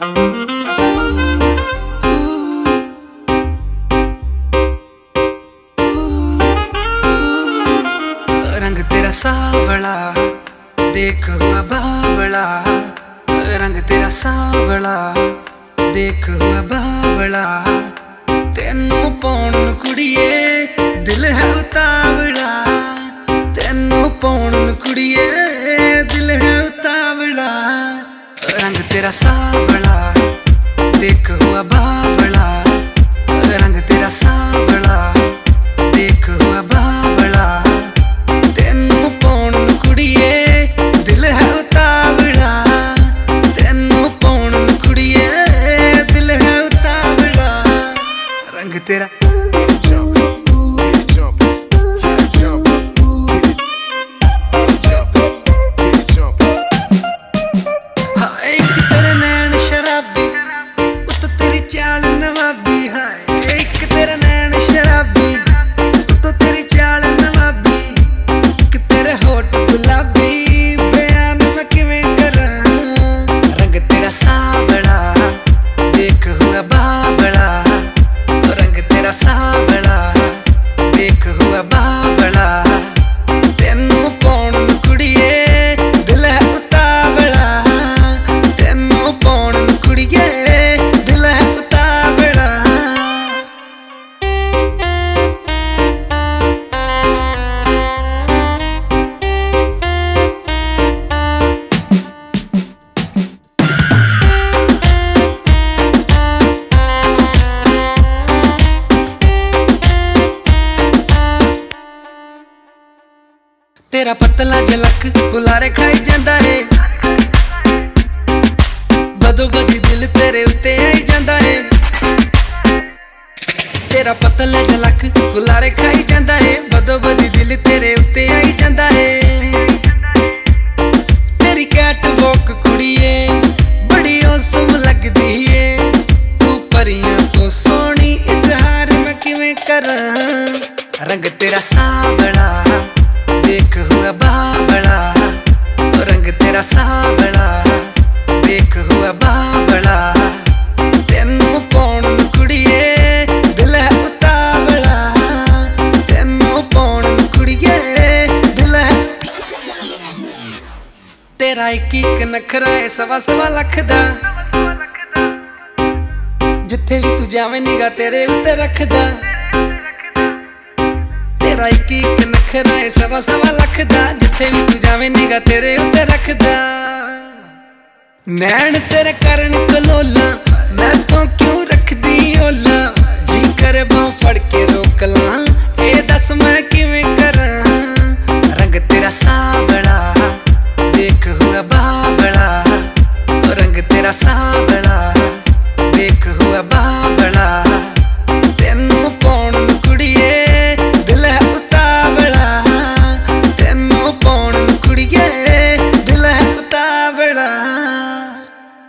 रंग तेरा सावला देख हुआ बावला, रंग तेरा सावला देख हुआ बावला, तेनू पाउण नूं कुड़िए दिल है उतावला, तेनू पाउण नूं कुड़िए दिल है उतावला। रंग तेरा सावला देख हुआ बावला, रंग तेरा सावला देख हुआ बावला, तेनू पाउण नूं कुड़िए दिल है उतावला, तेनू पाउण नूं कुड़िए दिल है उतावला। रंग तेरा चाल नवाबी है, एक तेरा नैन शराबी तो तेरी चाल नवाबी, एक तेरे होठ गुलाबी बयान मैं किवें करा। रंग तेरा सावला देख हुआ बावला, रंग तेरा सावला देख हुआ बावला, तेनू पाउण नूं कुड़िए दिल है उतावला, तेनू पाउण नूं कुड़िए दिल है उतावला। तेरा पतला झलक बुलारे खाई जांदा है, बदो बदी दिल तेरे उत्ते आई जांदा है, तेरा पतला झलक बुलारे खाई जांदा है, बदो बदी दिल तेरे उत्ते आई जांदा है। तेरी कैट वॉक कुड़िए बड़ी औसम लगदी है, तू परियां तो सोहनी इजहार मैं किवें करा। रंग तेरा सावला देख हुआ बावला, रंग तेरा सावला देख हुआ बावला, तेनू पाउण नूं कुड़िए दिल है उतावला, तेनू पाउण नूं कुड़िए दिल है। तेरा एक नखरा है सवा सवा लख दा, जिथे भी तू जावे निगाह तेरे उत्ते रखदा, तेरा एक नखरा है सवा सवा लख दा, जिथे भी तू जावे निगाह तेरे उत्ते रखदा। नैन तेरे करन कलोला मैं तो क्यों रखदी ओला, जी करे बांह फड़ के रोक ला ए दस मैं किवें करा। रंग तेरा सावला देख हुआ बावला, रंग तेरा सावला देख हुआ